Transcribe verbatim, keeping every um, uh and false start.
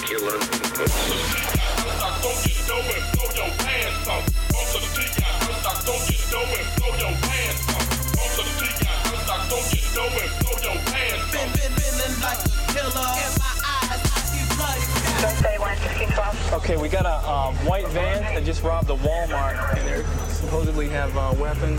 Okay, we got a um, white van that just robbed a Walmart, and they supposedly have uh, weapons.